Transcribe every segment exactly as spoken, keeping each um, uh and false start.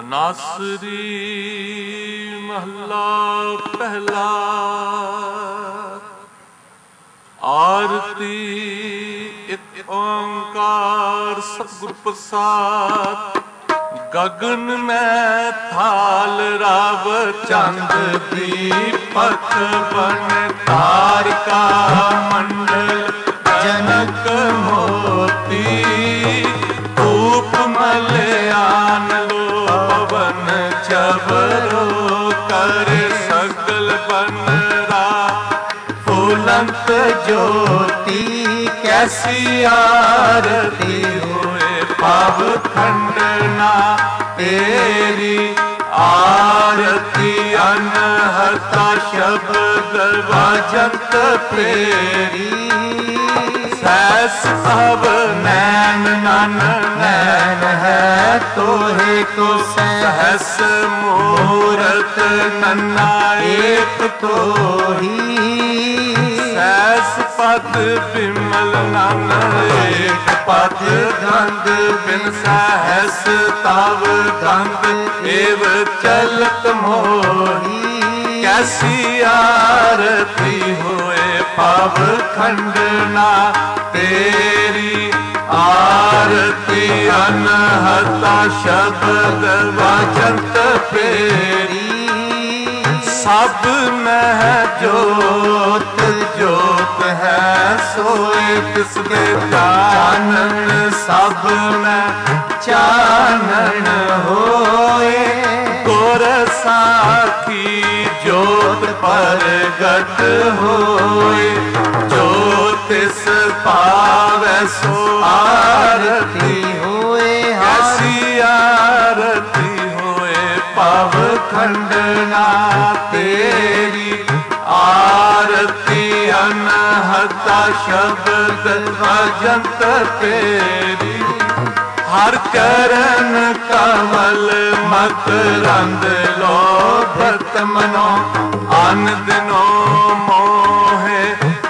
ਤਨਾਸਰੀ ਮਹਲਾ ਪਹਿਲਾ। ਆਰਤੀ ਇਕ ਓੰਕਾਰ ਸਤਿਗੁਰ ਪ੍ਰਸਾਦ। ਗਗਨ ਮੈਂ ਥਾਲ ਰਵ ਚੰਦ ਦੀਪਕ ਬਨ ਤਾਰਿਕਾ ਮੰਡਲ ਜਨਕ ਮੋਤੀ। ਧੂਪ ਮਲਿਆਨ ਲੋ ਪਵਨ ਚਵਰੋ ਕਰ ਸਗਲ ਬਨਰਾ। ਫੁਲੰਤ ਜੋਤੀ ਕੈਸੀ ਆਰਤੀ ਹੋਏ ਪਵ ਖੰਡਨਾ ਤੇਰੀ। ਆਰਤੀ ਅਨਹਤਾ ਸ਼ਬਦ ਵਾਜੰਤ ਪ੍ਰੇਰੀ। ਸੈਸ ਭਵ ਨੈਣ ਨਨ ਨੈਣ ਹੈ ਤੋਹੇ ਕੋ ਸਹਸ ਮੂਰਤ ਨੰਨਾ ਏਕ ਤੋਹੀ। ਸੈਸ ਪਦ ਬਿਮਲ ਨਨ ਏਕ ਪਦ ਗੰਧ ਬਿਨ ਸਹਸ ਤਵ ਗੰਧ ਏਵ ਚਲਤ ਮੋਹੀ। ਕੈਸੀ ਆਰਤੀ ਹੋਏ ਪਵ ਖੰਡਨਾ ਤੇਰੀ। ਆਰਤੀ ਅਨਹਤਾ ਸ਼ਬਦ ਵਾਜੰਤ ਪ੍ਰੇਰੀ। ਸਭ ਮਹਿ ਜੋਤ ਜੋਤ ਹੈ ਸੋਏ ਤਿਸ ਦੇ ਚਾਨਣ। ਸਭ ਮਹਿ ਚਾਨਣ ਹੋਏ ਗੁਰ ਸਾਖੀ ਜੋਤ ਪ੍ਰਗਟ ਹੋਏ। ਜੋ ਤਿਸ ਪਾਵੈ ਸੋ ਆਰਤੀ ਹੋਏ। ਐਸੀ ਆਰਤੀ ਹੋਏ ਪਵ ਖੰਡਨਾ ਤੇਰੀ। ਆਰਤੀ ਅਨਹਤਾ ਸ਼ਬਦ ਵਾਜੰਤ ਪ੍ਰੇਰੀ। ਹਰ ਚਰਨ ਕਮਲ ਮਕਰੰਦ ਲੋਭਤ ਮਨੋ। ਅਨ ਦਿਨੋ ਮੋਹੇ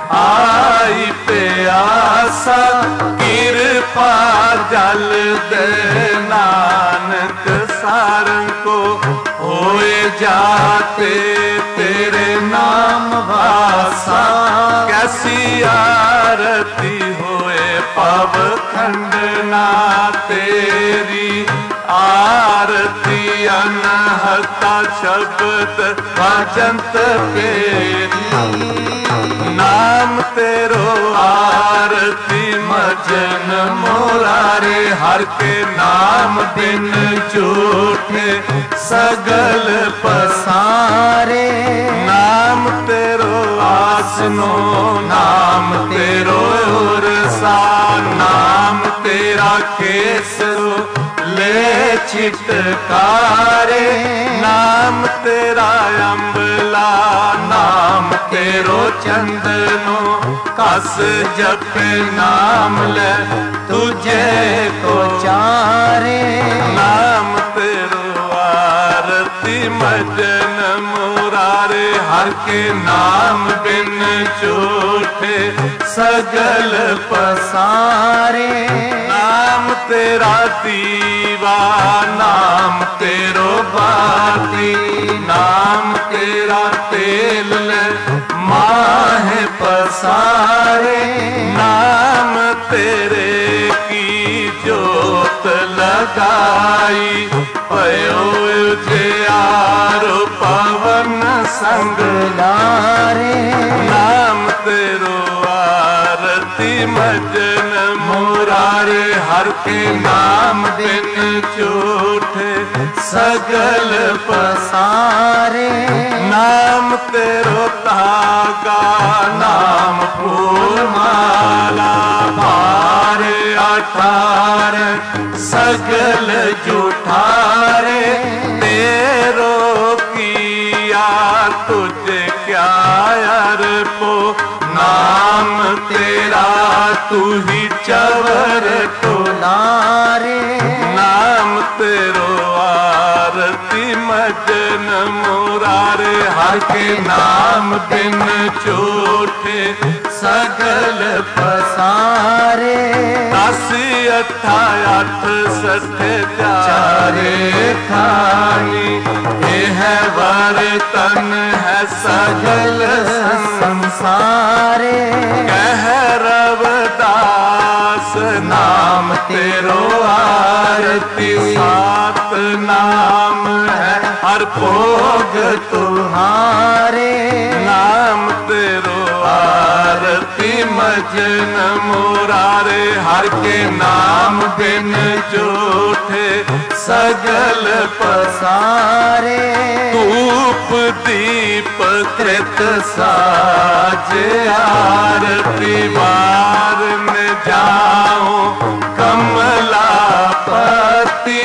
ਆਈ ਪਿਆਸਾ। ਕਿਰਪਾ ਜਲ ਦੇ ਨਾਨਕ ਸਾਰੰ ਕੋ। ਹੋਏ ਜਾਤੇ ਤੇਰੇ ਨਾਮ ਵਾਸਾ। ਕੈਸੀ ਆਰਤੀ ਹੋਏ ਪਵ ਖੰਡਨਾ ਤੇਰੀ। ਆਰਤੀ ਅਨਹਤਾ ਸ਼ਬਦ ਵਾਜੰਤ ਪ੍ਰੇਰੀ। ਨਾਮ ਤੇਰੋ ਆਰਤੀ ਮਜਨ ਮੁਰਾਰੇ। ਹਰ ਕੇ ਨਾਮ ਬਿਨ ਝੂਠੇ ਸਗਲ ਪਸਾਰੇ। ਨਾਮ ਤੇਰੋ ਆਸਨੋ ਨਾਮ ਤੇਰੋ ਉਰਸਾ। ਨਾਮ ਤੇਰਾ ਕੇਸਰੋ ਲੈ ਛਿਟਕਾਰੇ। ਨਾਮ ਤੇਰਾ ਅੰਬਲਾ ਨਾਮ ਤੇਰੋ ਚੰਦਨੋ। ਕਸ ਜਪੇ ਨਾਮ ਲੈ ਤੁਝੇ ਕੋ ਚਾਰੇ। ਨਾਮ ਤੇਰੋ ਆਰਤੀ ਮਜਨ ਮੁਰਾਰੇ। ਹਰ ਕੇ ਨਾਮ ਬਿਨ ਝੂਠੇ ਸਗਲ ਪਸਾਰੇ। ਨਾਮ ਤੇਰਾ ਦੀਵਾ ਨਾਮ ਤੇਰੋ ਬਾਤੀ। ਨਾਮ ਤੇਰਾ ਤੇਲ ਲੈ ਮਾਹੇ ਪਸਾਰੇ। ਨਾਮ ਤੇਰੇ ਕੀ ਜੋਤ ਲਗਾਈ। ਭਇਓ ਉਜਿਆਰੋ ਪਵਨ ਸੰਗ ਲਾਰੇ। ਨਾਮ ਤੇਰੋ ਆਰਤੀ ਮਜਨ ਮੁਰਾਰੇ। ਹਰ ਕੇ ਨਾਮ ਬਿਨ ਝੂਠੇ ਸਗਲ ਪਸਾਰੇ। ਨਾਮ ਤੇਰੋ ਧਾਗਾ ਨਾਮ ਫੂਲ ਮਾਲਾ। ਭਾਰ ਅਠਾਰ ਸਗਲ ਜੂਠਾਰੇ। ਤੇਰੋ ਕੀਆ ਤੁਝ ਕਿਆ ਅਰਪੋ। ਨਾਮ ਤੇਰਾ ਤੂ ਹੀ ਚਵਰ ਟੁਲਾਰੇ। ਨਾਮ ਤੇਰੋ ਆਰਤੀ ਮਜਨ ਮੁਰਾਰੇ। ਹਰ ਕੇ ਨਾਮ ਬਿਨ ਝੂਠੇ ਸਗਲ ਪਸਾਰੇ। ਦਸ अठा अठ सठे चारे खानी, यह बर्तन है सगल संसारे। कह रविदास नाम तेरो आरती, सात नाम है हर भोग तुम्हारे। नाम तेरो आरती मजन मुरारे, हर के नाम बिन झूठे सगल पसारे। धूप दीप कृत साज आरती, बारन जाऊं कमलापति।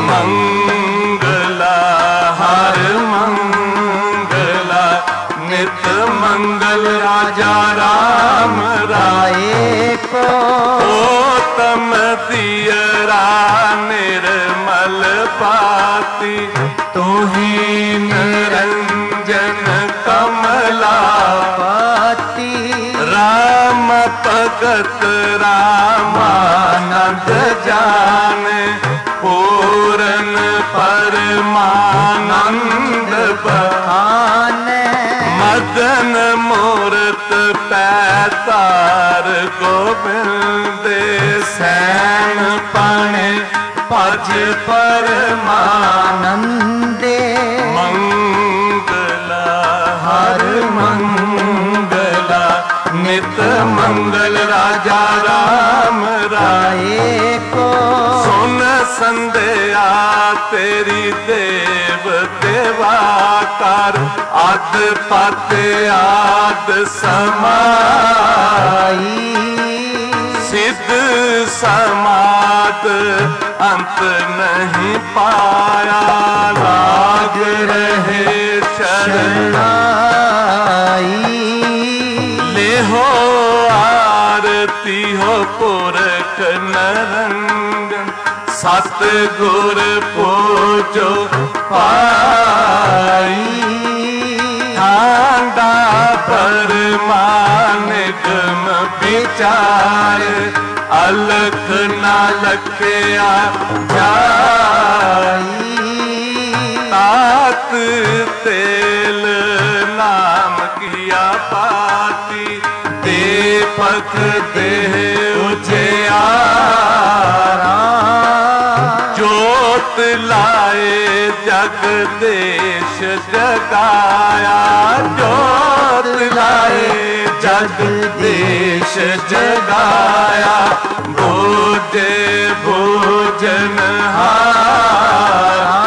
मंगला हर मंगला नित मंगल, राजा राम राये को। तम दियरा निर्मल पाती, तुही निरंजन कमलापति। राम भगत रामानंद जाने, पूरन परमानंद बखाने। मदन मूरत पैतार गोविंद, सैन पणे पज परमानंदे। मंगला हर मंगला नित मंगल, राजा राम राये को। सुन संध्या तेरी देव देवाकार, आद पत आद समाई। सिद्ध समाद अंत नहीं पाया, लाग रहे शरणाई। ले हो आरती हो पुरख नरंजन, सतगुर पूजो पाई। ठांडा परमानिगम विचार, अलख ना लखया जाई। तात तेल नाम किया पाती, दीपक देह उजियारा। जोत लाए जगदेश जगाया, जोत लाए जगदेश जगाया। भोजे भोजन हारा,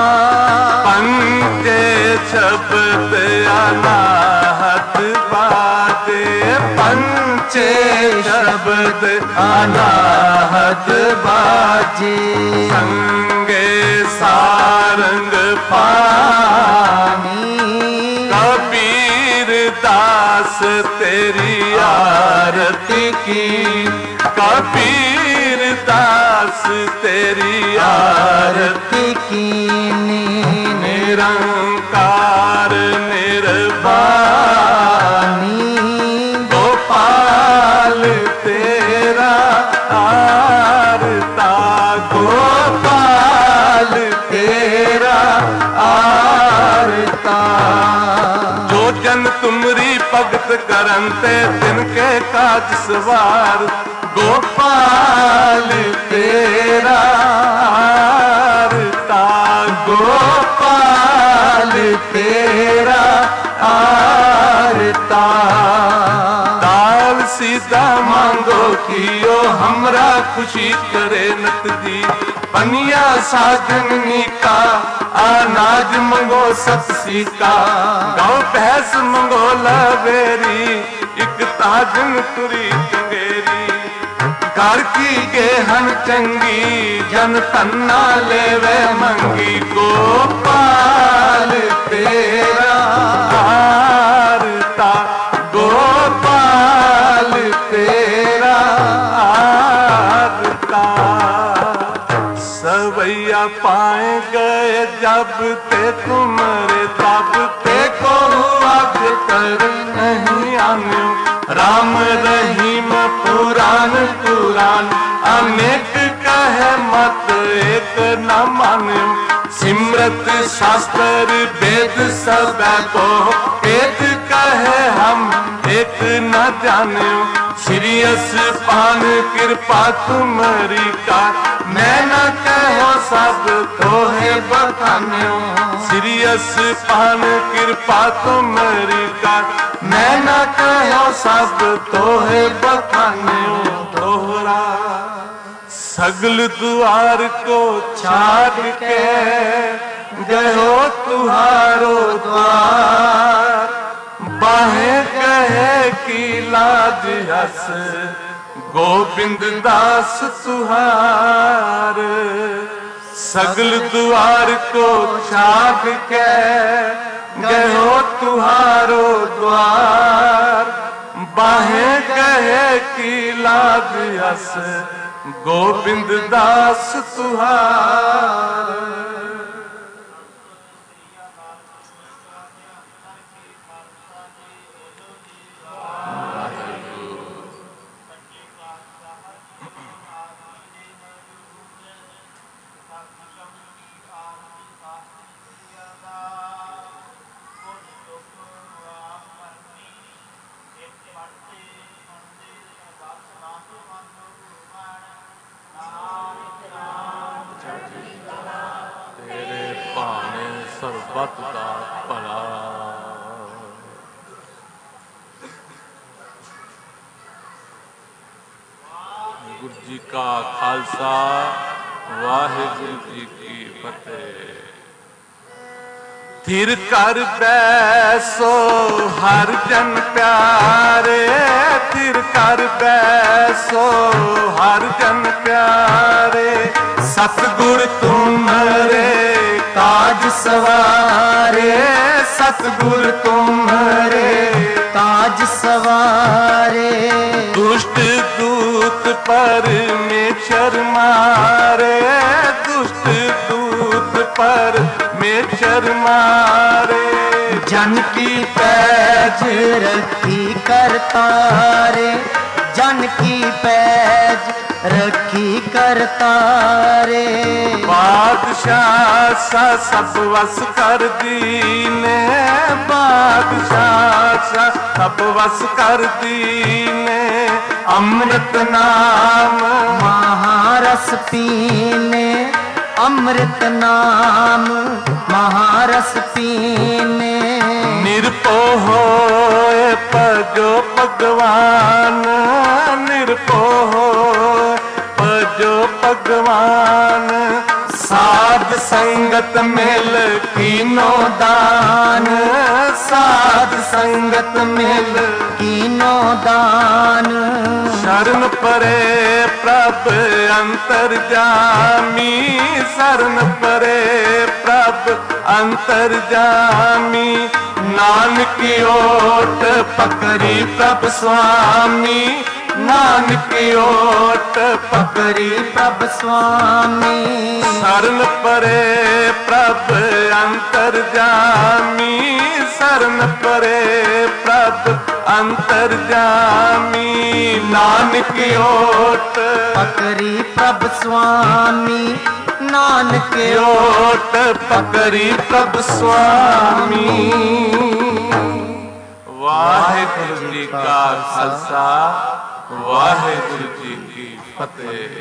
पंचे शब्द अनाहत बाजे। पंचे शब्द अनाहत बाजे, संगे सारंग पानी। कबीर दास तेरी आरती की, कबीर दास तेरी आरती की। निरंकार निर्वाणी, गोपाल तेरा आरता। गोपाल तेरा आरता। जो जन तुमरी भगत करन ते तिनके काज सवार। गोपाल तेरा आरता, गोपाल तेरा आरता। दाल सीधा मांगो कियो, हमरा खुशी करे नत दी। पनिया साजन का अनाज मंगो सतसी का। गाँव भैंस मंगो लवेरी, एक ताजन तुरी चंगेरी। घर की गेहन चंगी, जन तन्ना लेवे मंगी। गोपाल तेरा आरता, गोपाल तेरा आरता। सवैया पाए गए जब ते तुमरे, तब ते को अब कर नहीं आन्यो। राम रहीम पुराण पुराण, अनेक कहे मत एक न मान्यो। सिमरत शास्त्र वेद सब को एक कहे हम एक न जान्यो। श्री पान कृपा तुम्हारी का मैं न कहो सब तोहे बखान्यो। श्री पान कृपा तुम्हारी का मैं न कहो सब तोहे बखान्यो। तोहरा सगल द्वार को छाड़ के गयो तुहारो द्वार। बाहें कहे की लाज हस गोविंद दास तुहार। सगल द्वार को छाड़ के गयो तुहारो द्वार। बाहें कहे की लाज हस गोविंद दास तुहार। ਸਰਬੱਤ ਦਾ ਭਲਾ। ਗੁਰੂ ਜੀ ਕਾ ਖਾਲਸਾ ਵਾਹਿਗੁਰੂ ਜੀ ਕੀ ਫਤਿਹ। ਥਿਰ ਕਰ ਬੈਸੋ ਹਰ ਜਨ ਪਿਆਰੇ। ਥਿਰ ਕਰ ਬੈਸੋ ਹਰ ਜਨ ਪਿਆਰੇ। सतगुर तुम्हारे ताज सवारे। सतगुर तुम्हारे ताज सवारे। दुष्ट दूत परमेश्वर मारे। दुष्ट दूत परमेश्वर मारे। जन की पैज रखी करतारे। जन की पैज रखी करतारे। बादशाह सा सब वस कर दीने। बादशाह सा सब वस कर दीने। अमृत नाम महारस पीने। अमृत नाम महारस पीने। निरपो होए भजो भगवान। निरपो होए भजो भगवान। साध संगत मिल कीनो दान। साध संगत मिल कीनो दान। शरण परे प्रभ अंतर जामी। शरण परे प्रभ अंतर जामी। नानक ओट पकड़ी प्रभ स्वामी। नानक ओट पकड़ी प्रभ स्वामी। शरण परे प्रभ अंतर जामी। शरण परे प्रभ अंतर जामी। नानक ओट पकड़ी प्रभ स्वामी। नानक ओट पकड़ी प्रभ स्वामी। वाहिगुरु जी का खालसा वाहिगुरु जी की फतेह।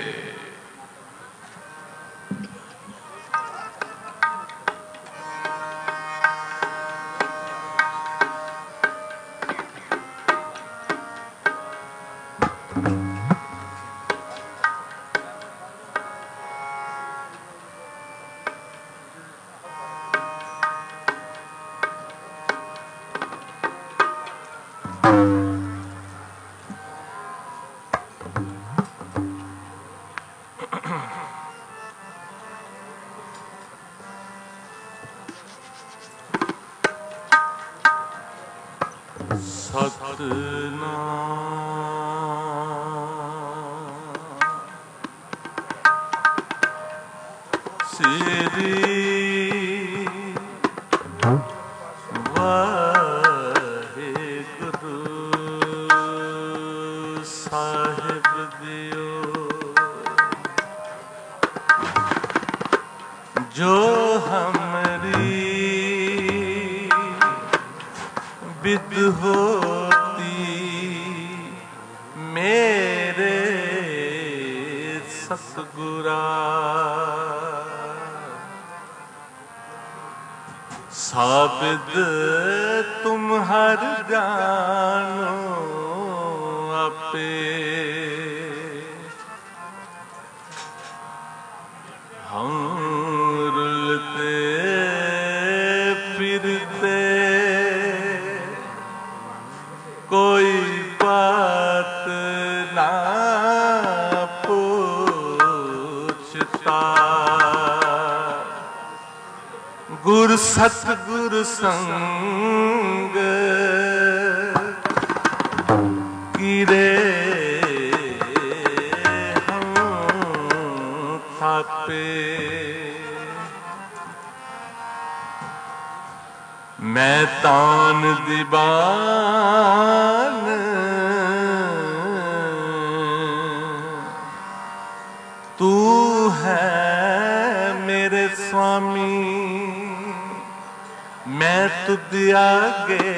जो हमरी विद होती मेरे सतगुरा, साबिद तुम हर जानो आपे, हम रुलते फिरते कोई बात ना पूछता, गुर सतगुर संग कीरे हम थापे, मैं तान दीवान तू है मेरे स्वामी, मैं तुझ आगे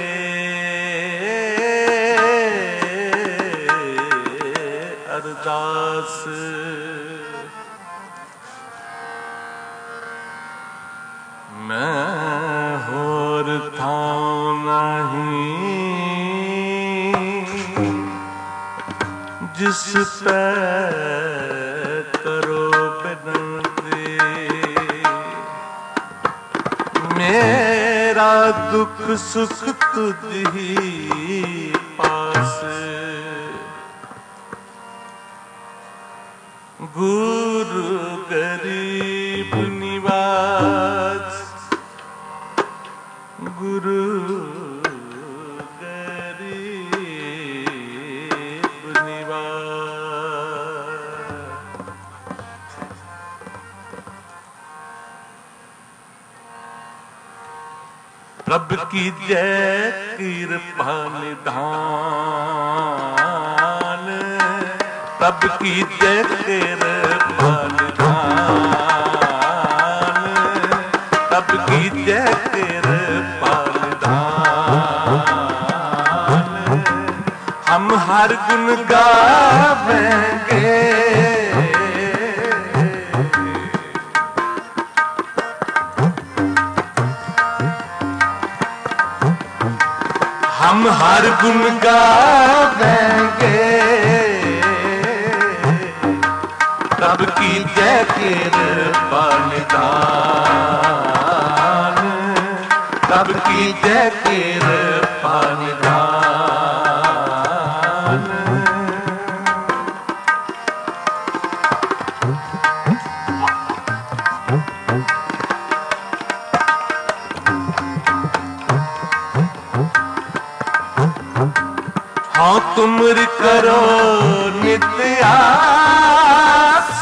अरदास, मैं होर था नहीं जिस पे करो बिनती, मेरा दुख सुख तुझी पास, गुरु गरीब निवास, गुरु गरीब निवास। प्रभ की जय कृपा निधान, प्रभ की जय कृपा निधान, प्रभ की जय कृपा निधान, हम हर गुण गावेंगे, हम हर गुण गावेंगे, प्रभ की जय कृपा निधान, प्रभ की जय कृपा निधान, हाँ तुमरी करो नित्य आस,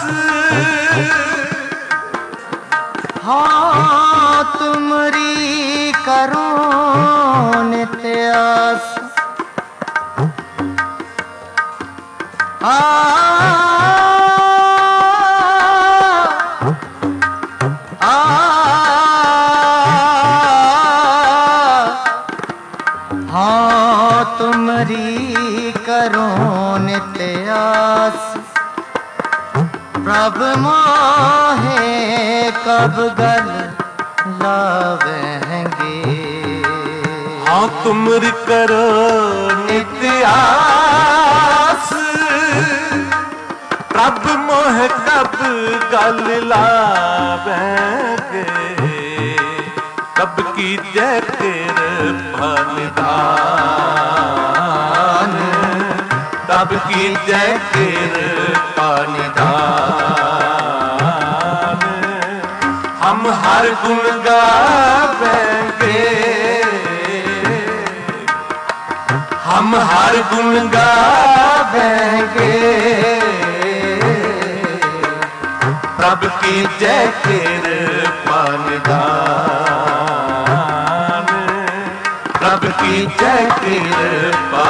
हाँ तुमरी करो नित्य आस, आ हाँ तुमरी करो नित्य आस, प्रभ मोहे कब गल लावेंगे, हाँ तुमरी करो नित्य आस, प्रभ मोहे कब गल लावेंगे, कब की जय कृपा निधान, कब की जय कृपा निधान, हम हर गुण गावेंगे, हम हर गुण गावेंगे, प्रभ की जय कृपा निधान, प्रभ की जय कृपा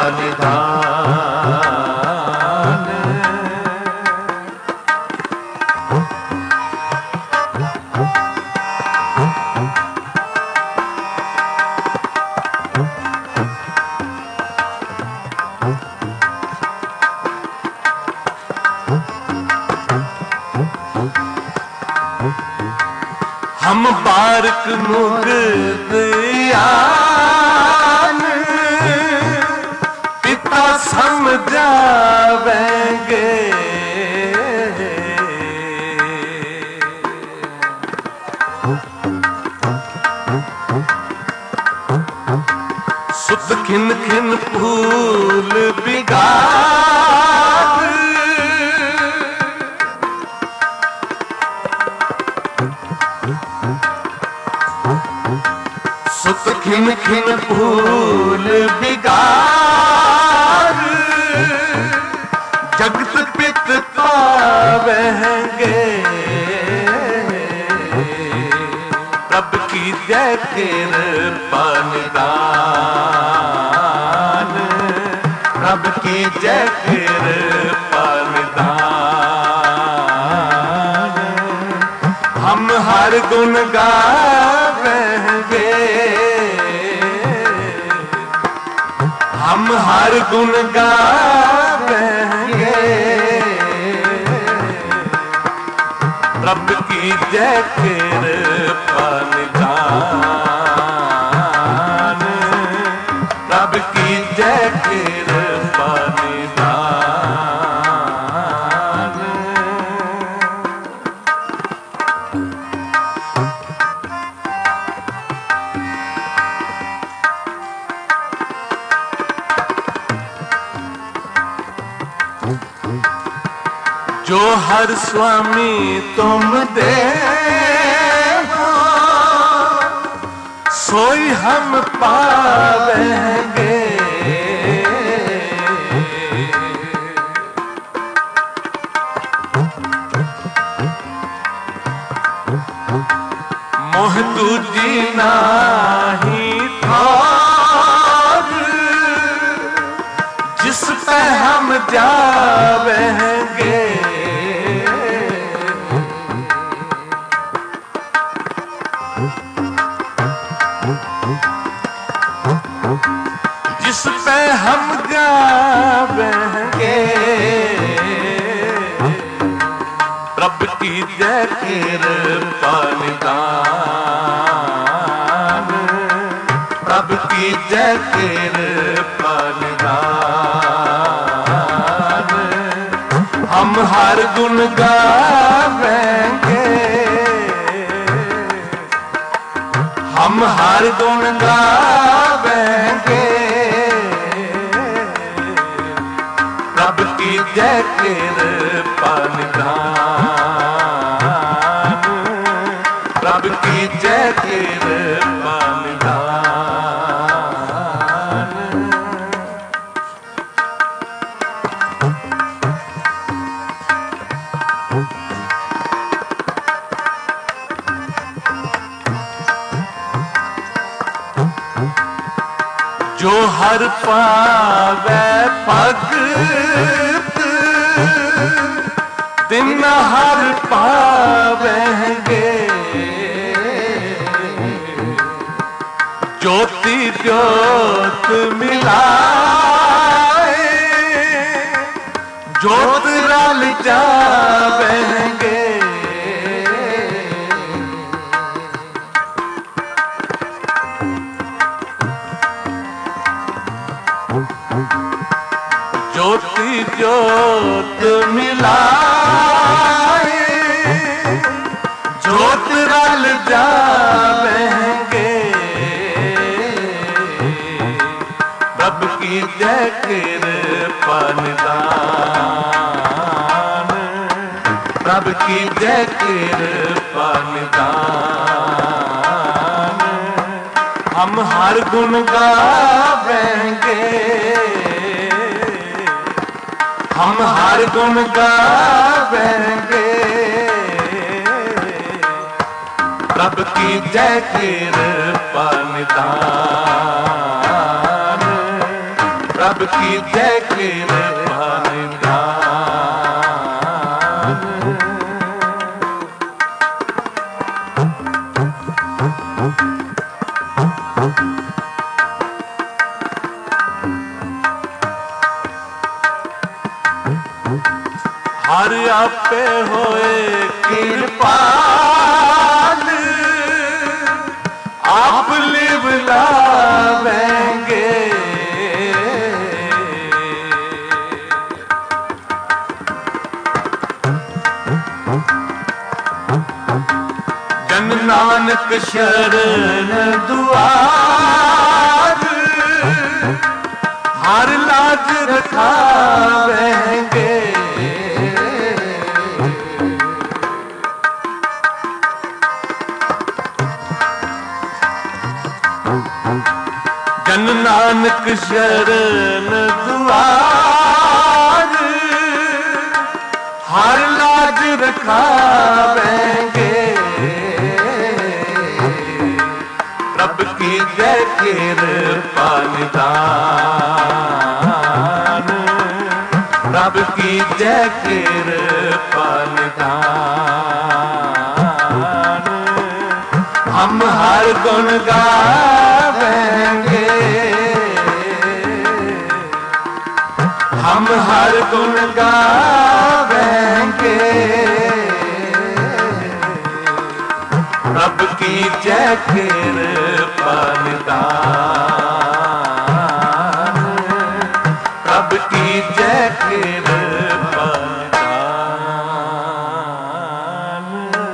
निधान। हम बारक मुगदियान पिता समझावेंगे। सुत खिन खिन फूल बिगाड़ सुत खिन खिन फूल बिगाड़ जगत पित पावेंगे। रब की जय कृपा निदान रब की जय कृपा निदान हम हर गुण गावेंगे। हम हर गुण गावेंगे। रब की जय कृपा निदान रब की जय कृपा निदान। जो हर स्वामी तुम दे हो सोई हम पावेंगे। मोह दूजी नाही थोर जिस पे हम जावेंगे। जिस पे हम जावेंगे। रब की जय कृपा निदान रब की जय कृपा निदान हम हर गुण गावेंगे। हम हर गुण गावेंगे। रब की जय कृपा निदान रब की जय कृपा निदान। जो हर पावे भगत दिन हर पावेंगे। ज्योति ज्योत मिलाए ज्योत रल जावेंगे। ज्योति ज्योत मिलाए ज्योत रल जावेंगे। रब की जय कृपा निदान रब की जय कृपा निदान हम हर गुण गावेंगे। हम हर गुण गावेंगे। रब की जय कृपा निदान रब की जय कृपा निदान। हर आपे होए कृपाल आप लिवलावेंगे। जन नानक शरण दुआर, हर लाज रखावेंगे। जन नानक शरण दुआर, हर लाज रखावेंगे। रब की जय कृपा निदान, रब की जय कृपा निदान। हम हर गुण गावेंगे, हम हर गुण गावेंगे। रब की जय कृपा निदान, रब की जय कृपा निदान।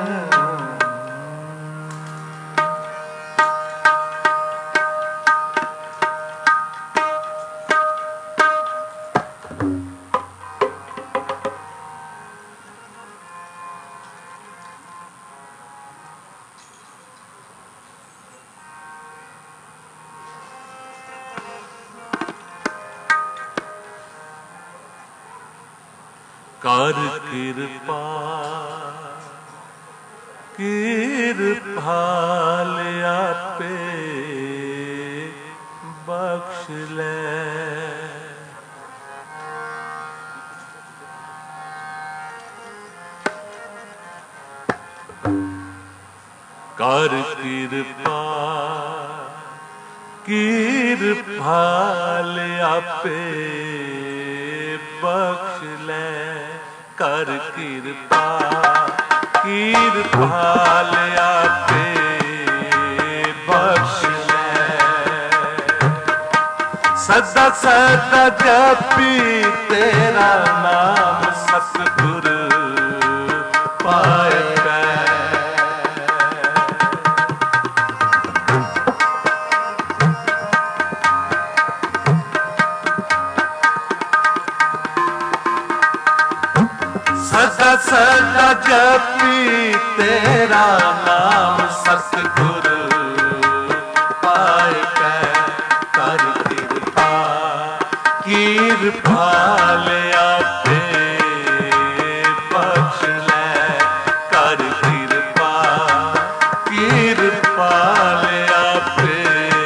कर कृपा कृपाल आपे बख्श ले। कर कृपा कृपाल आपे बख्श ले। कर कृपा कृपाल आपे बख्श ले। सदा सदा जपी तेरा नाम सतगुर पाए। सदा सदा जपी तेरा नाम सतगुर पाए। कर कृपा कृपाल आपे बख्श ले। कर कृपा कृपाल आपे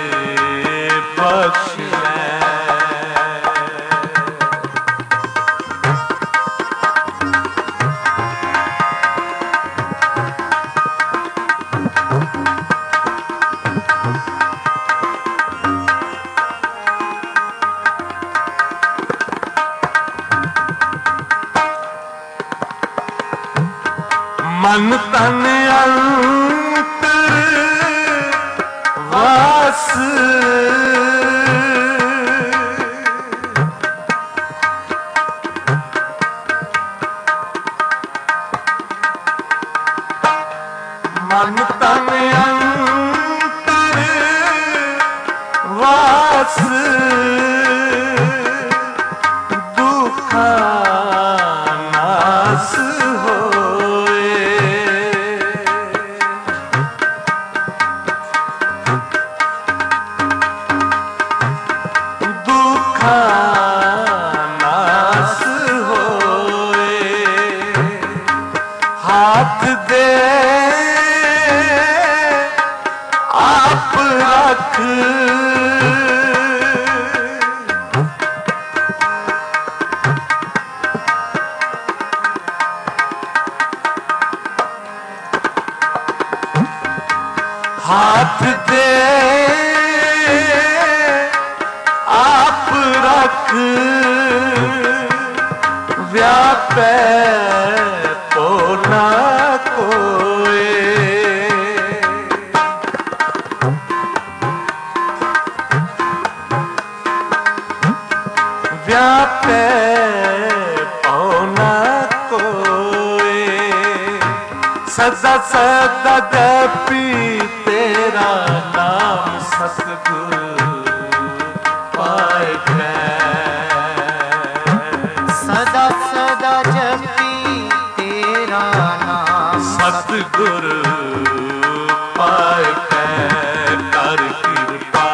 बख्श ले। मन तन अंतर वास, मन तन अंतर वास। दुखा नास नास होए। हाथ दे आप रख, हाथ दे आप रख। व्यापै पोना कोए। ਸਦਾ ਸਦਾ ਜਪੀ ਤੇਰਾ ਨਾਮ ਸਤਿਗੁਰ ਪਾਏ ਪੈ ਸਦਾ ਸਦਾ ਜਪੀ ਤੇਰਾ ਨਾਮ ਸਤਿਗੁਰ ਪਾਏ ਪੈ ਕਰ ਕਿਰਪਾ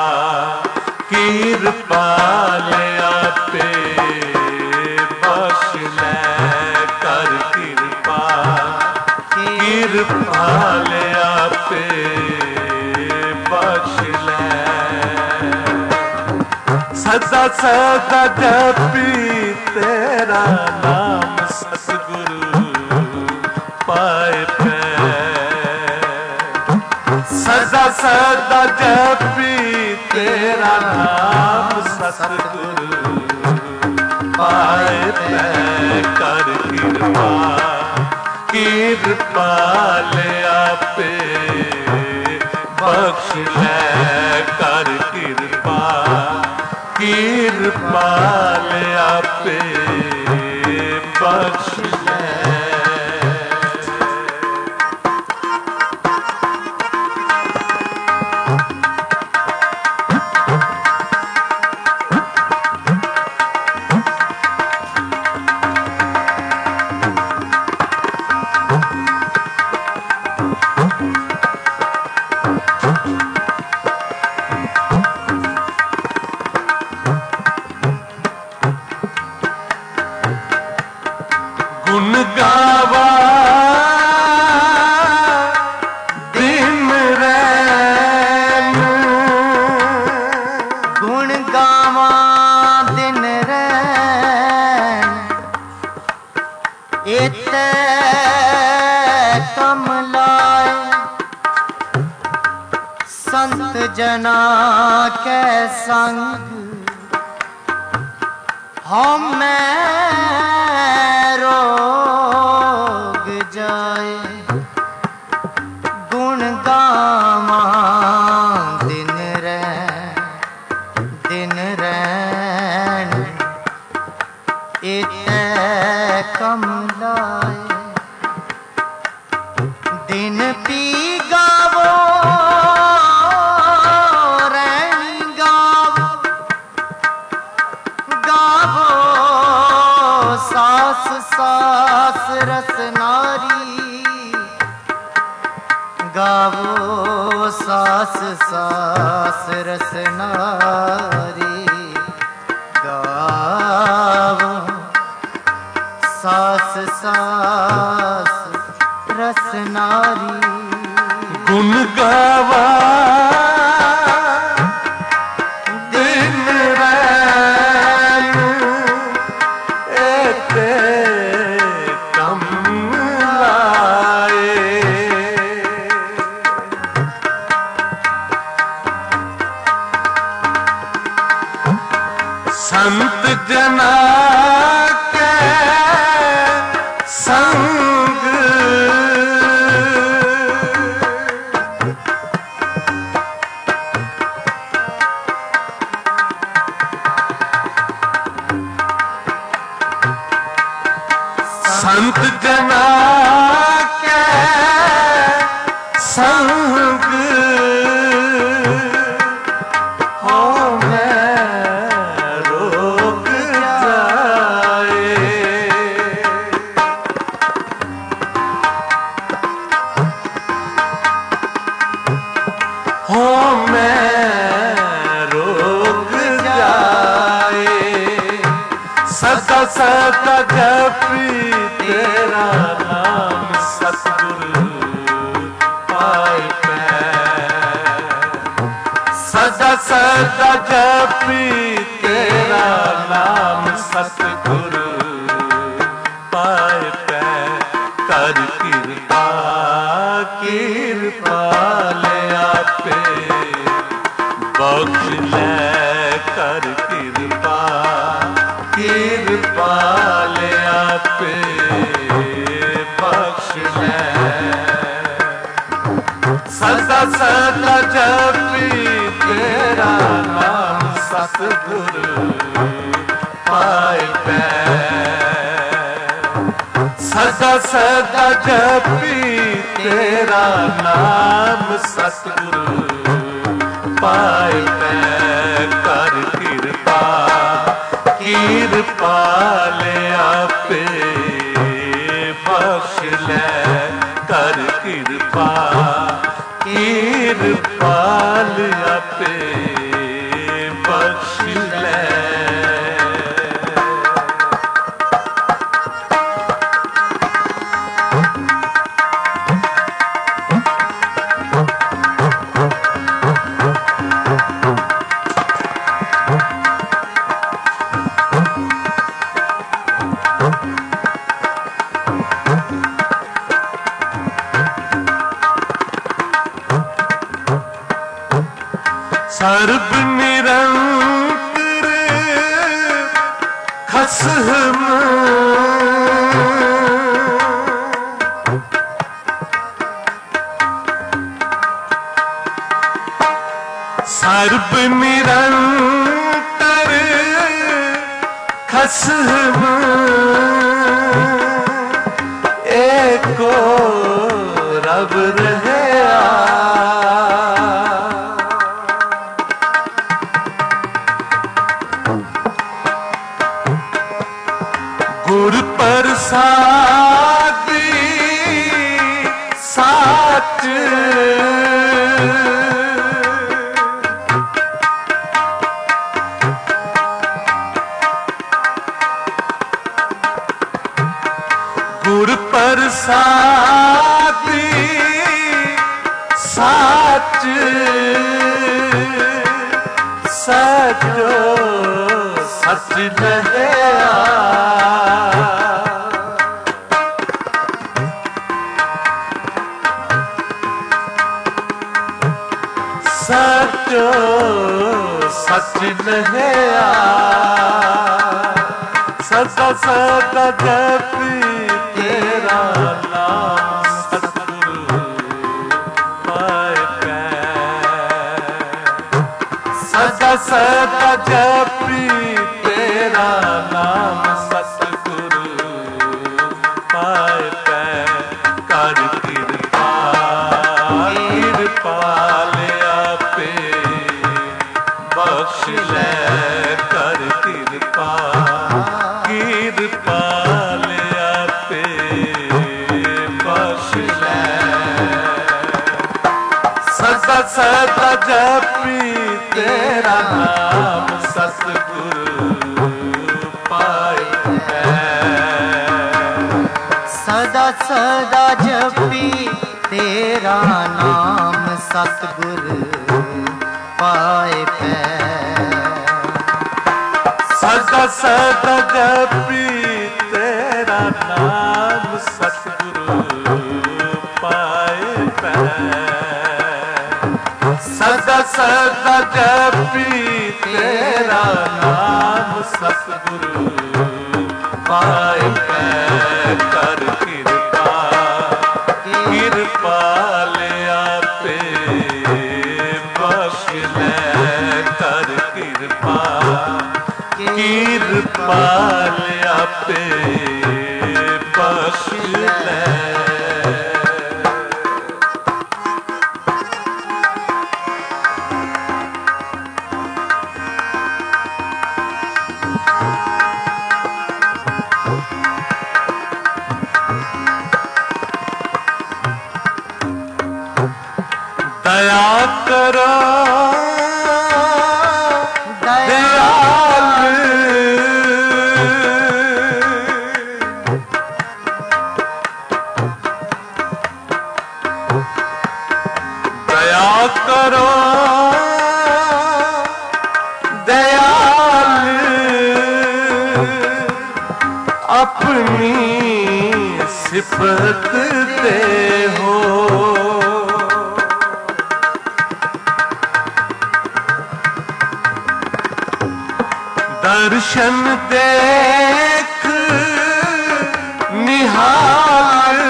ਕਿਰਪਾ ਲੈ ਆਪੇ ਬਖਸ਼ ਲੈ ਕਰ ਕਿਰਪਾ ਕਿਰਪਾ ਲੈ ਆਪੇ ਬਖਸ਼ ਲੈ ਸਦਾ ਸਦਾ ਜਪੀ ਤੇਰਾ ਨਾਮ ਸਤਿਗੁਰੂ ਪਾਏ ਪੈ ਸਦਾ ਸਦਾ ਜਪੀ ਤੇਰਾ ਨਾਮ ਸਤਿਗੁਰੂ ਪਾਏ ਪੈ ਕਰ ਕਿਰਪਾ ਕਿਰਪਾ ਲੈ ਆਪੇ ਬਖਸ਼ ਲੈ ਕਰ ਕਿਰਪਾ ਕਿਰਪਾ ਲੈ ਆਪੇ ਬਖਸ਼ ਲੈ ਗੁਣ ਗਾਵਾ ਦਿਨ ਰੈਨ ਗੁਣ ਗਾਵਾਂ ਦਿਨ ਰੈਨ ਇਤੈ ਕਮ ਲਾਏ ਸੰਤ ਜਨਾ ਕੈ ਸੰਗ ਹਉਮੈ ਰੋਗ ਜਾਏ ਗੁਣ ਗਾਵਾਂ ਦਿਨ ਰੈਣ ਦਿਨ ਰੈਣ ਇਤੈ ਕਮ ਲਾਏ ਦਿਨ ਪੀ ਗਾਵੋ ਰੈਣੀ ਗਾਵੋ ਗਾਵੋ ਸਾਸ ਸਾਸ ਰਸ ਨਾਰੀ ਗਾਵੋ ਸਾਸ ਸਾਸ ਰਸ ਨਾਰੀ ਗਾਵੋ ਸਾਸ ਸਾਸ ਰਸ ਨਾਰੀ ਗੁਣ ਗਾਵਾ ਦਿਨ ਰੈਨ ਇਤੇ ਕਮ ਲਾਏ ਸੰਤ ਜਨਾ ਕੈ ਸੰਗ ਸੰਤ ਜਨਾ ਕੈ ਸੰਗ ਹੋ ਮੈਂ ਰੋਗ ਜਾਏ ਹੋ ਮੈਂ ਰੋਗ ਜਾਏ ਸਦਾ ਸਦਾ ਜਪੀ ਤੇਰਾ ਨਾਮ ਸਤਿਗੁਰੂ ਪਾਏ ਪੈ ਸਦਾ ਸਦਾ ਜਪੀ ਤੇਰਾ ਨਾਮ ਸਤਿਗੁਰੂ ਪਾਏ ਪੈ ਕਰ ਕਿਰਪਾ ਕਿਰਪਾ ਲੈ ਆਪੇ ਬਖਸ਼ ਲੈ ਕਰ ਕਿਰਪਾ ਕਿਰਪਾ ਲੈ ਆਪੇ ਬਖਸ਼ ਲੈ ਸਦਾ ਸਦਾ ਜਪੀ ਤੇਰਾ ਨਾਮ ਸਤਿਗੁਰੂ ਪਾਏ ਪੈ सदा सदा जपी तेरा नाम सतगुरु पाए पै कर कृपा कृपा ले आपे बख्श ले कर कृपा कृपा ले आपे बख्श ले। सर्ब निरंतर खसम सर्ब निरंतर खसम एको रब रहे गुर प्रसादी साच गुर प्रसादी साच सचो सच लहया सचो सच लहया सदा सदा जपी तेरा नाम सतगुरु पाए पै सदा सदा जपी तेरा नाम सतगुरु पाए पै कर कृपा कृपा ले आपे बख्श ले कर कृपा कृपा ले आपे बख्श ले सदा सदा जपी तेरा नाम सतगुरु पाए पै सदा सदा जपी तेरा नाम सतगुरु पाए पै सदा सदा जपी तेरा नाम सतगुरु पाए पै सदा सदा जपी तेरा नाम सतगुरु पाए पै कर कृपा कृपा ले आपे बख्श ले कर कृपा कृपा ले आपे बख्श ले। दया करो दयाल दया करो दयाल अपनी सिफत दे हो दर्शन देख निहाल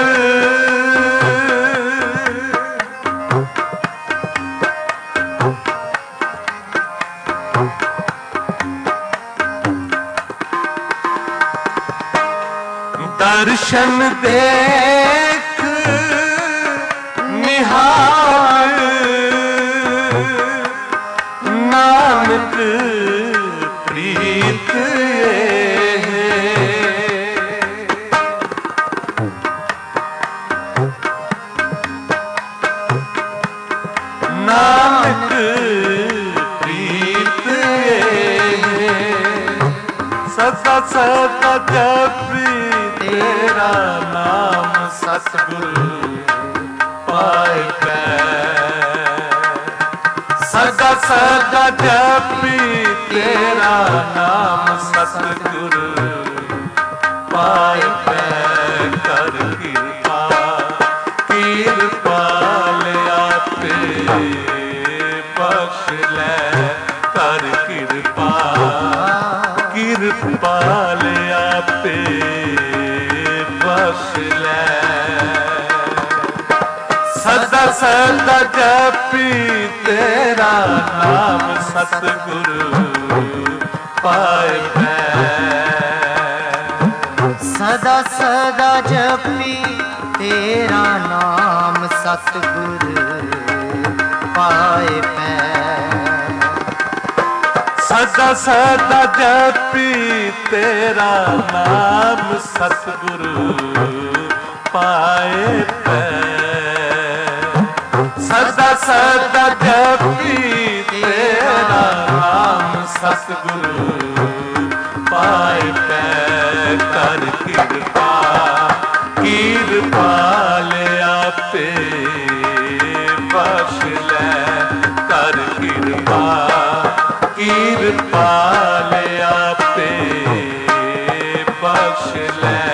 दर्शन दर्शन देख निहार नानक प्रीत नानक प्रीत सदा सदा जपी तेरा नाम सतगुरु पाए पै सदा सदा जपी तेरा नाम सतगुरु पाए पै कर कृपा कृपाल आपे बख्श लै कर कृपा कृपाल आपे बख्श लै सदा सदा जपी तेरा नाम सतगुरु पाए पै सदा सदा जपी तेरा नाम सतगुरु पाए पै सदा सदा जपी तेरा नाम सतगुरु पाए पै सदा सदा जपी तेरा नाम सतगुरु पाए पै कर कृपा कृपाल आपे बख्श लै कर कृपा कृपाल आपे बख्श लै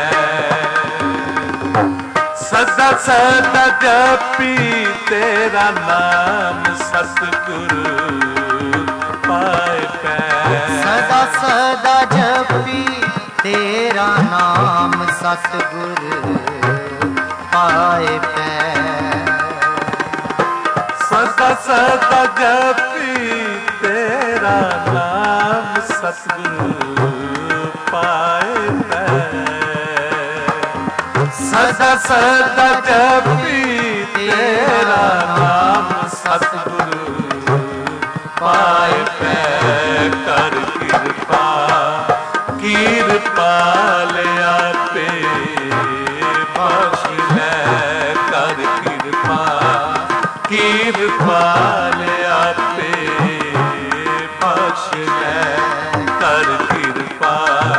सदा सदा जपी तेरा नाम सतगुरु पाए पै सदा सदा जपी तेरा नाम सतगुरु पाए पै सदा सदा जपी तेरा नाम सतगुरु पाए पै सदा सदा जपी तेरा नाम सतगुरु पाए पै कर कृपा कृपाल आपे बख्श लै कर कृपा कृपाल आपे बख्श लै कर कृपा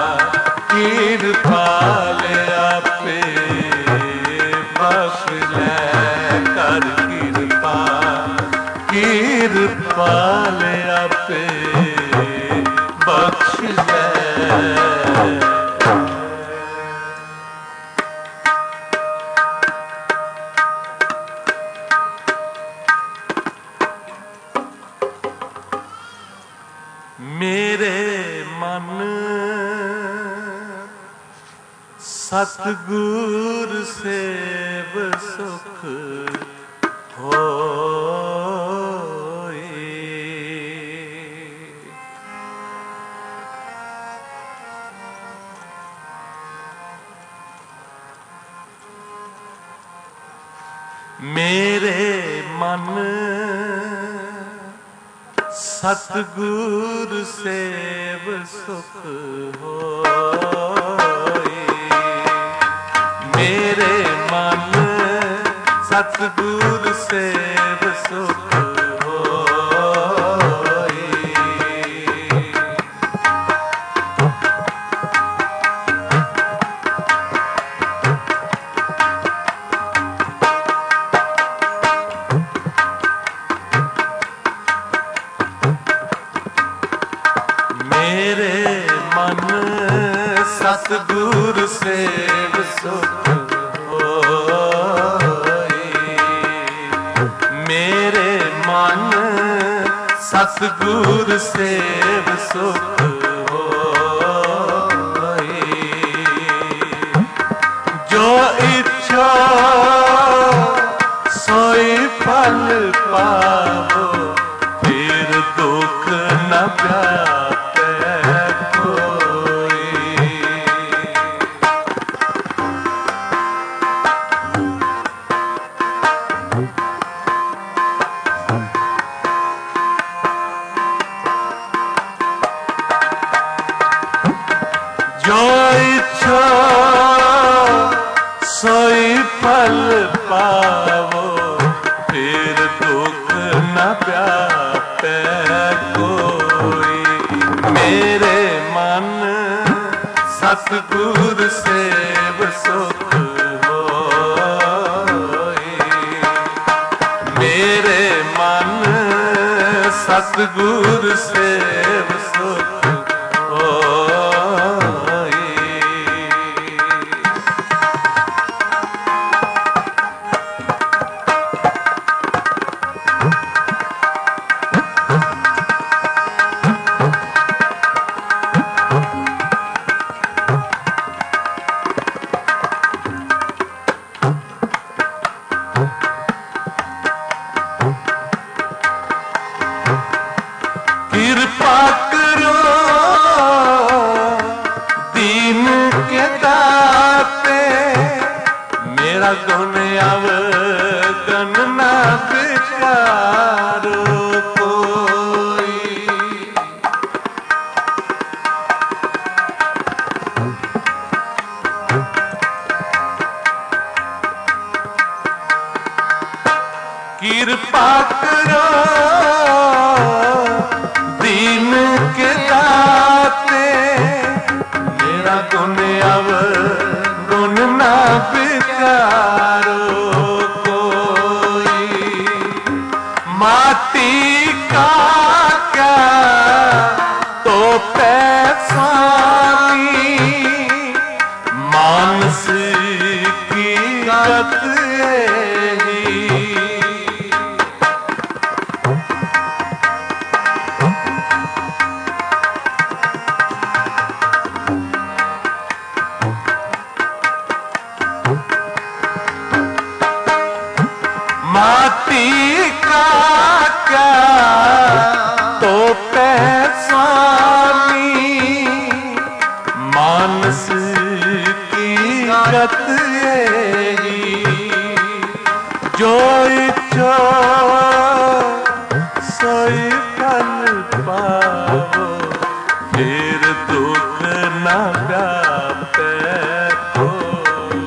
कृपाल आपे बख्श लै कर कृपा कृपाल आपे बख्श लै मेरे मन सतगुर सेव सुख होए मेरे मन सतगुर सेव सुख होए मेरे मन सतगुर सेव सुख होए मेरे मन सतगुर सेव सुख होए मेरे मन सतगुर सेव सुख होए जो इच्छा सोई फल पावो फिर दुख न व्यापे कोई फल पावो, फिर दुख न व्यापे कोई। मेरे मन सतगुर सेव सुख होई। मेरे मन सतगुर सेव सुख होई। कृपा करो दीन के दाते, मेरा गुण अवगन न विचारो कोई। कृपा करो दीन के दाते, मेरा गुण अवगुण न विचारो कोई। माटी का क्या तो पैसानी, मानस की गत यही। माटी का क्या तो पैसानी, मानस की गत यही। जो इच्छो सोई फल पावो, फिर दुख न व्यापे कोई।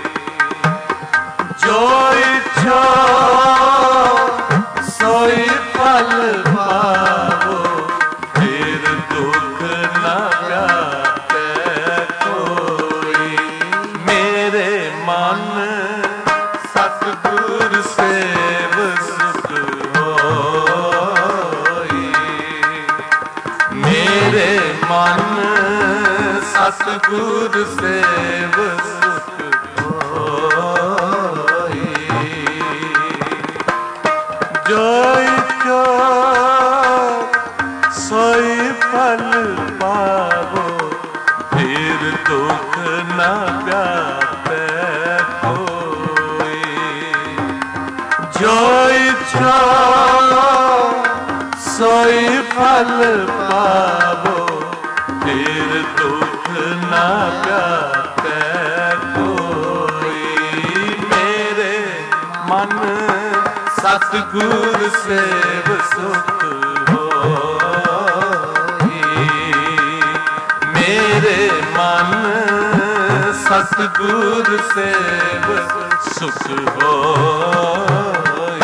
जो इच्छो सोई फल पावो, फिर दुख न व्यापे कोई। मेरे मन सतगुर सेव सुख होई। मेरे मन सतगुर सेव सुख होई। जो इच्छो सोई फल पावो, फिर दुख न व्यापे कोई। जो इच्छो सोई फल पावो, फिर दुख न व्यापे कोई। मेरे मन सतगुर सेव सुख होई। मेरे मन सतगुर सेव सुख होई।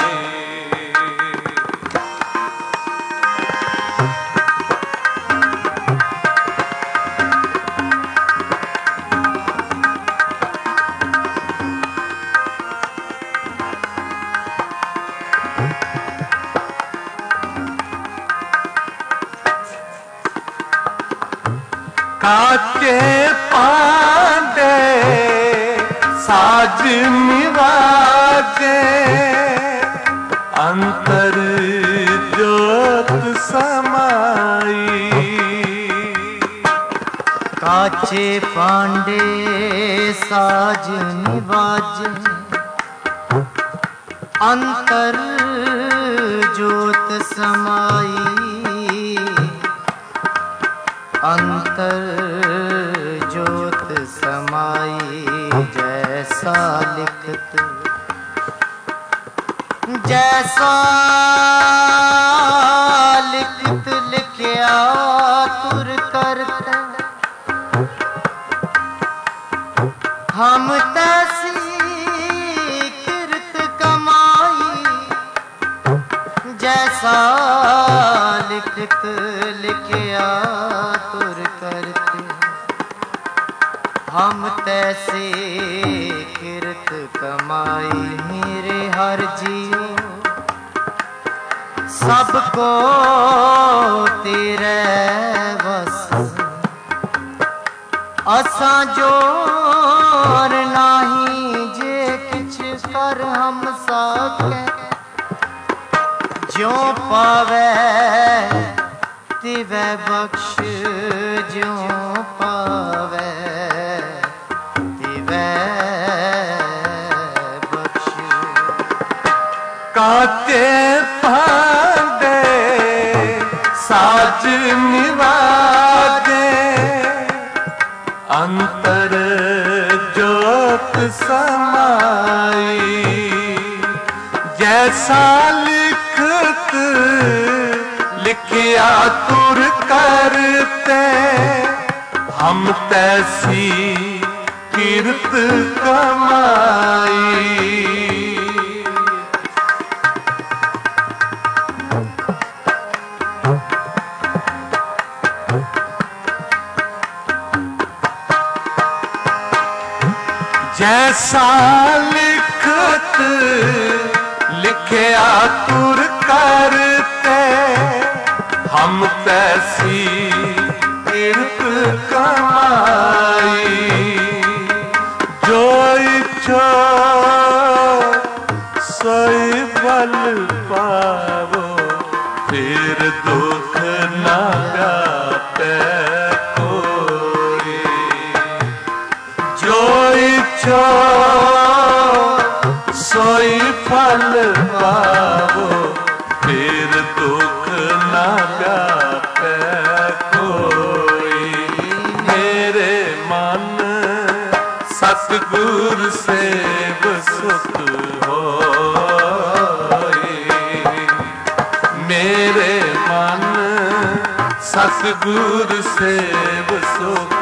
काचे पांडे साज मिवाजे, अंतर ज्योत समाई। काचे पांडे साज निवाजे, अंतर ज्योत समाई। अंतर ज्योत समाई जैसा लिखत, जैसा लिखत लिखया तुर करते। हम तैसी जैसा लिखत लिखया तुर करते हम तैसे किरत कमाई मेरे हर जियो सबको तेरे बस असा जोर नाही जे किछ कर हम सके ज्यों पावे तिवै बख्श ज्यों पावे तिवै बख्श काते पांडे साज निवाजे अंतर जोत समाई जैसा लिखत लिखया तुर करते हम तैसी कीर्त कमाई जैसा लिखत लिखया तुर करते हम तैसी कीर्त कमाई जो इच्छो सोई बल पावो फिर दुख न व्यापे कोई जो इच्छो सोई फल पावो फिर दुख न व्यापे कोई मेरे मन सतगुर सेव सुख होई मेरे मन सतगुर सेव सुख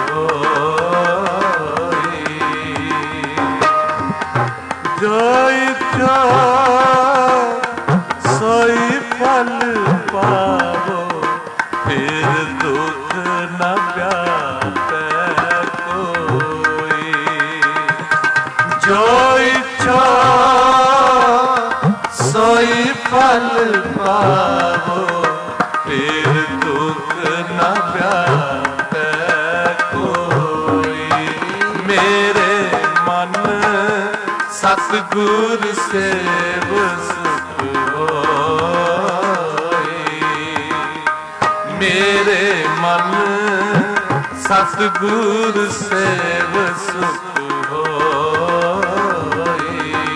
जो इच्छो सोई फल पावो फिर दुख न व्यापे कोई जो इच्छो सोई फल पावो फिर दुख न व्यापे कोई मेरे मन सतगुर सेव सुख होई मेरे मन सतगुर सेव सुख होई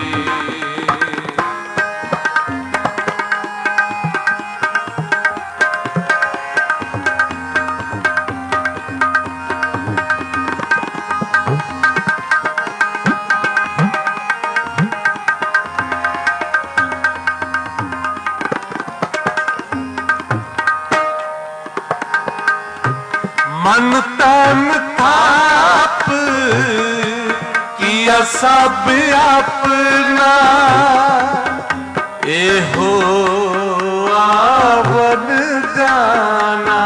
मन तन थाप किया सब अपना एहो आवन जाना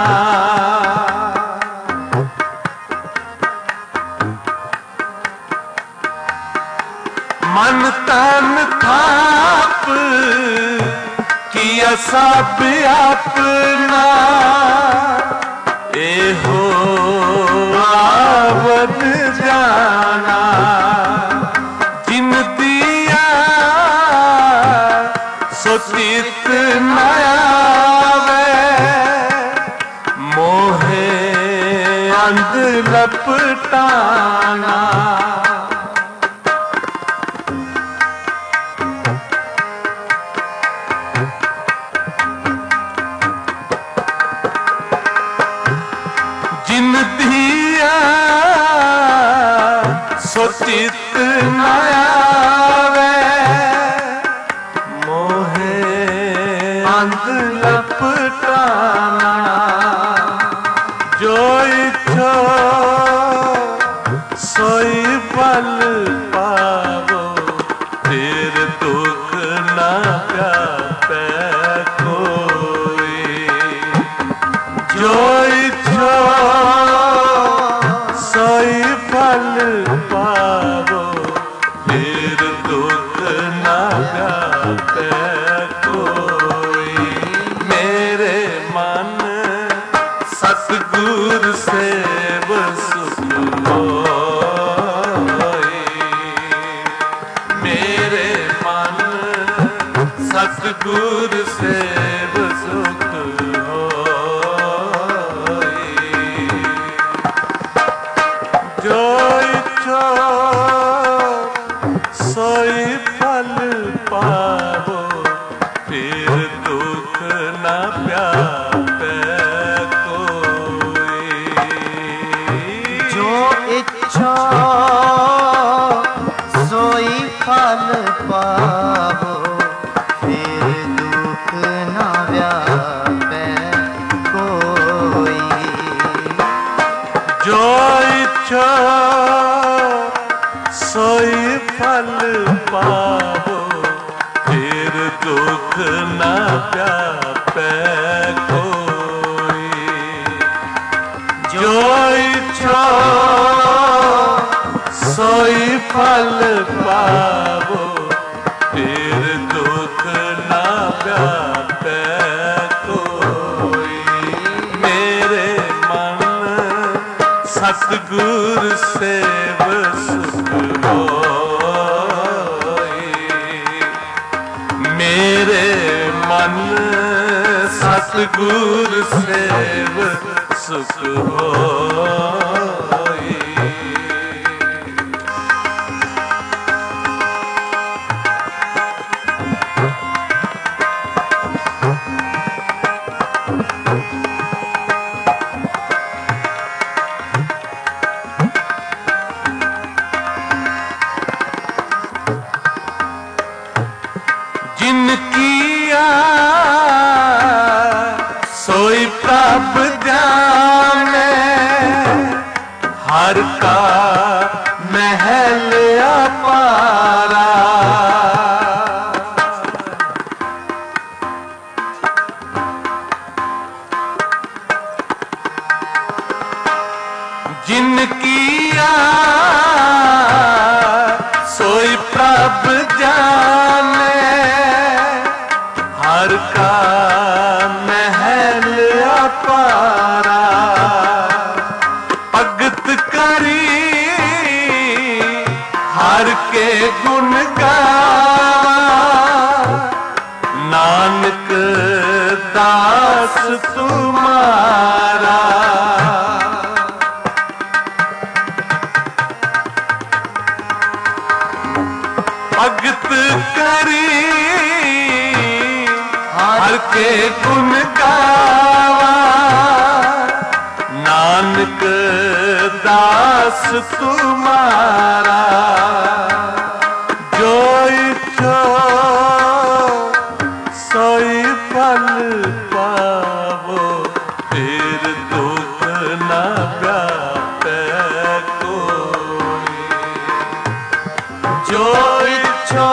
मन तन थाप किया सब अपना एहो आवन जाना जिन दिया सोचित न आवे मोहे अंध लपटाना जिन दिया सोचित दुख न व्यापे कोई। मेरे मन सतगुर सेव सुख होई। मेरे मन सतगुर सेव सुख होई। जो इच्छा सोई फल पावो, फिर दुख न व्यापे कोई। जो इच्छा सोई फल पावो, फिर दुख न व्यापे कोई। जो इच्छा सोई फल पावो, फिर दुख न व्यापे कोई। जो इच्छा सोई फल पावो, फिर दुख न व्यापे कोई। मेरे मन सतगुर सेव सुख होई। मेरे मन सतगुर सेव सुख होई। सोई प्रभ जाने, हर का महल अपारा। जिन किया सोई प्रभ जाने, हर का महल अपारा। भगत करी हर के गुण गावा, नानक दास तुम्हारा। भगत करी हर के गुण गावा, नानक दास तुम्हारा। जो इच्छा सोई फल पावो, फिर दुख न व्यापे कोई। जो इच्छा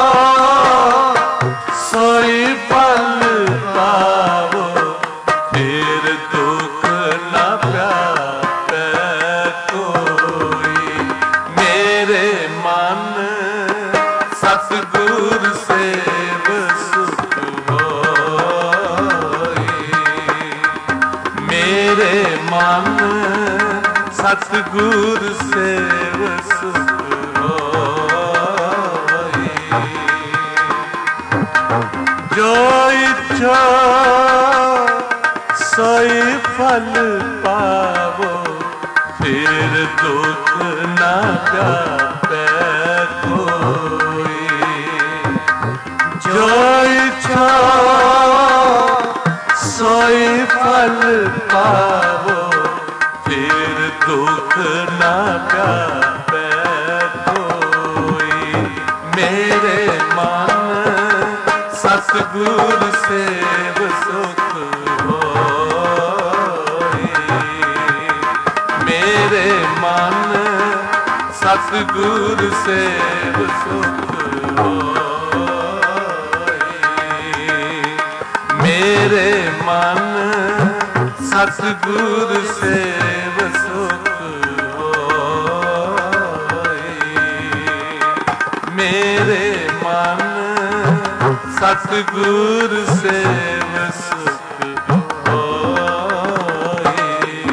सोई फल पावो, फिर दुख न व्यापे कोई। मेरे मन सतगुर सेव सुख होई। मेरे मन सतगुर सेव सुख होई। जो इच्छा सोई फल पावो, फिर दुख न व्यापे कोई। जो इच्छा सोई फल पावो, फिर दुख न व्यापे कोई। मेरे मन सतगुर सेव सुख होई। मेरे मन सतगुर सेव सुख होई। मेरे मन सतगुर सेव सुख होई। मेरे मेरे मन सतगुर सेव सुख होई।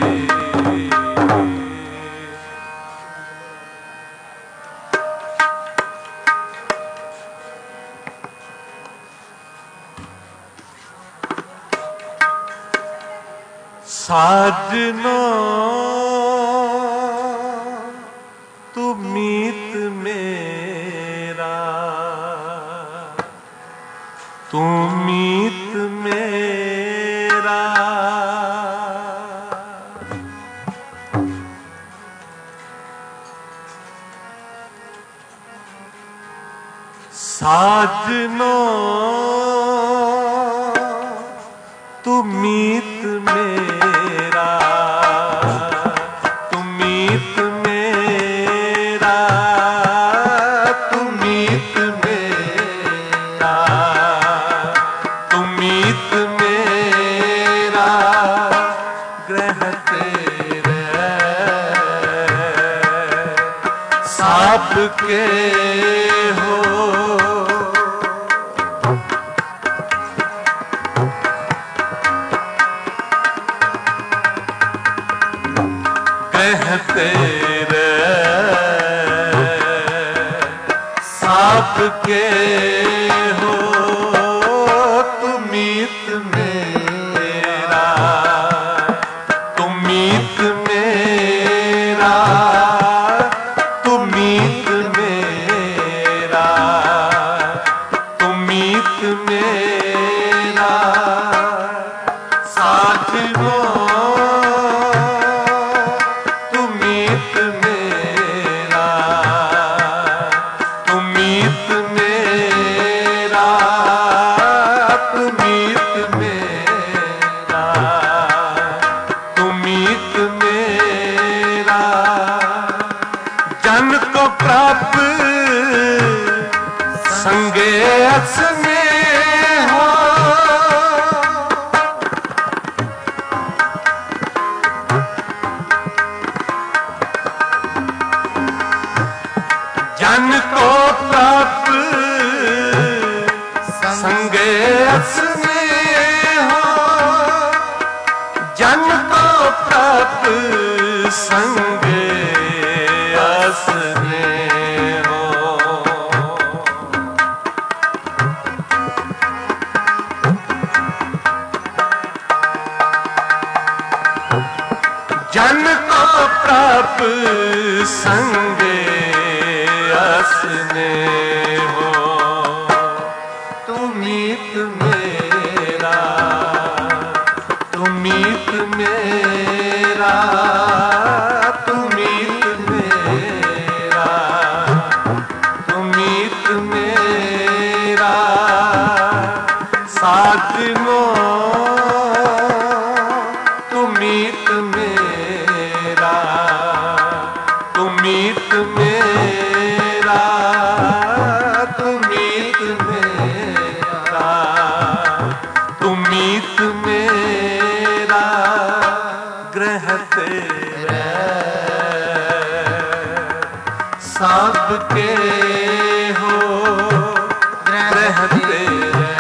साजनो तू मीत मेरा, तू मीत मेरा, साजनो तू मीत मेरा, तू मीत मेरा, तू मीत मेरा, तू मीत मेरा, ग्रह तेरे सब के हो। ग्रह तेरे सब के हो, तू मीत मेरा, तू मीत मेरा, तू मीत मेरा, तू मीत मेरा, साजनो तू मीत मेरा, तू मीत मेरा, तू मीत मेरा, तू मीत मेरा, जन को प्राप्त संगे असने हो। जन को प्राप्त संगे असने हो, जन को प्राप्त संगे असने हो। जन को प्राप्त संगे असने हो, तू मीत मेरा, तू मीत मेरा, तू मीत मेरा, तू मीत मेरा, साजनो तू मीत मेरा, तू मीत मेरा, तू मीत मेरा, तू मीत मेरा, ग्रह तेरे सब के हो। ग्रह तेरे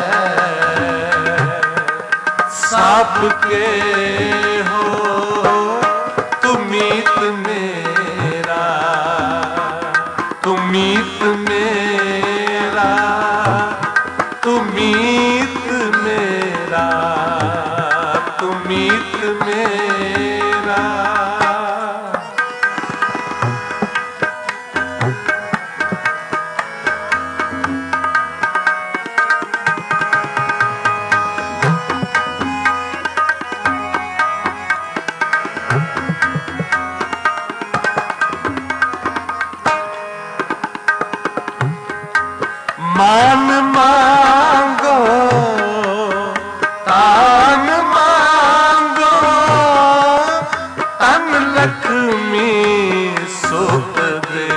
सब के हो, तू मीत मेरा, तू मीत मेरा, तू मीत मेरा, तू मीत मेरा। मान मांगो तान मांगो, तन लक्ष्मी सुख दे।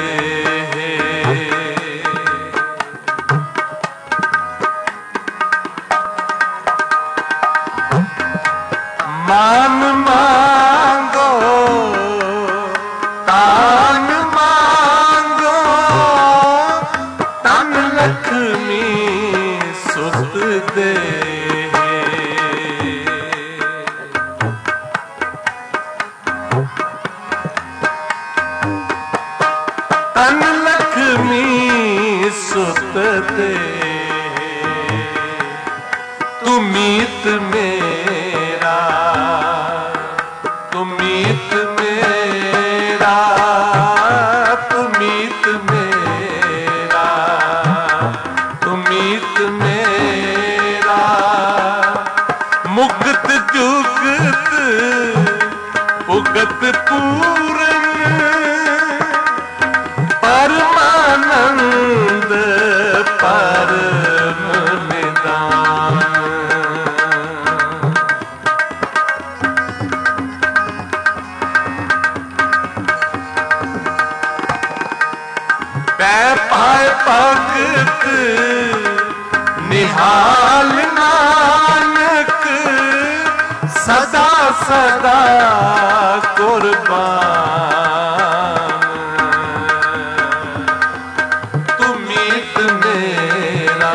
मान मांगो तान मांगो, तन दे तन लक्ष्मी सुत दे तू मीत मेरा तू मीत मेरा तू मीत मेरा तू मीत मेरा मुक्त जुगत उगत पूरन परमानंद परम निदान पै पाए भगत निहाल नानक सदा सदा कुर्बान तू मीत मेरा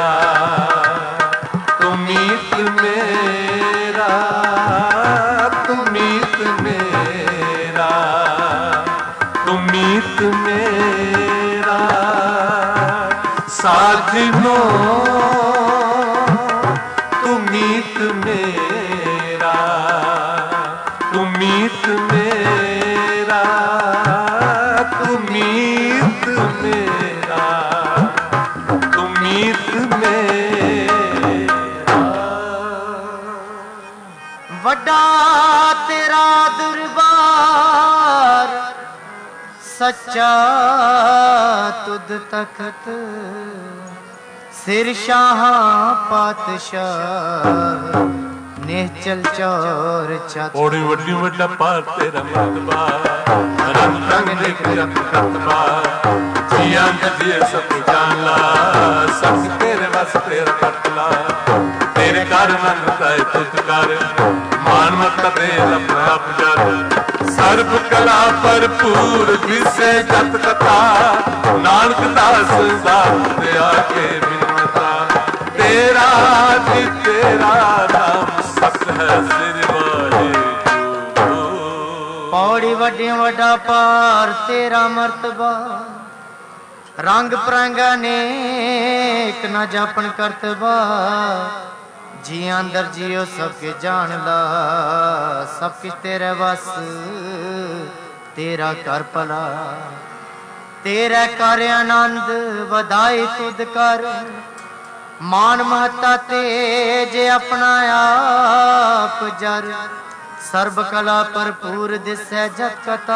तू मीत मेरा तू मीत मेरा तू मीत मेरा साजनो तू मीत मेरा तू मीत मेरा तू मीत मेरा तू मीत मेरा वड्डा तेरा दरबार सच्चा तुद तखत सिर शाह पातशाह निहचल चौर छत ओड़ी वड्डी वड्डा पार तेरा मतबा रंग रंग निक जप कतबा जियां जिए सब जान ला सब तेरे बस तेरा कतला तेरे कर मन ताए तुझ कर मान मत दे लप जग सर्ब कला भरपूर विसे जत कथा नानक दास दास दे आके बिनता तेरा जी तेरा नाम सत है सिर वाहे पौड़ी वड्डी वड्डा पार तेरा मर्तबा रंग परंगा नेक न जापन करतबा जी अंदर जियो सबके जान ला सब किछ तेरे बस तेरा कर भला तेरा कर आनंद वधाई तुद कर मान महता तेज अपना आप जर सर्ब कला भरपूर दिसै जत कथा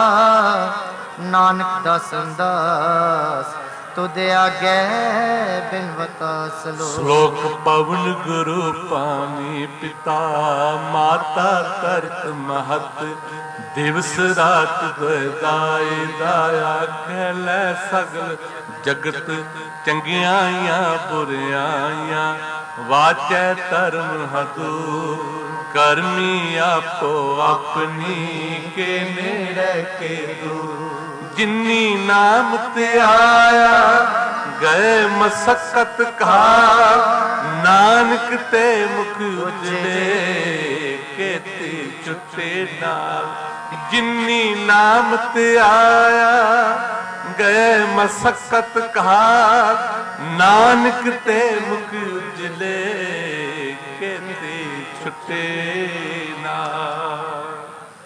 नानक दास दास तुदे आगे बिनवता सलोक श्लोक पवन गुरु पानी पिता माता तरत महत दिवस रात दाए दाया कहलै सगल जगत चंगियां बुरियां वाचै धर्म हदू करमी आपो अपनी के नेड़े के दूर जिन्नी नाम ते आया गए मसक्कत का नानक ते मुख उजड़े केती छुटे नाल जिन्नी नाम ते आया गए मसक्कत का नानक ते मुख उजड़े केती छुटे नाल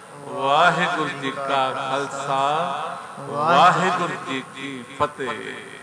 वाहिगुरु जी का खालसा वाहिगुरु जी की फतेह।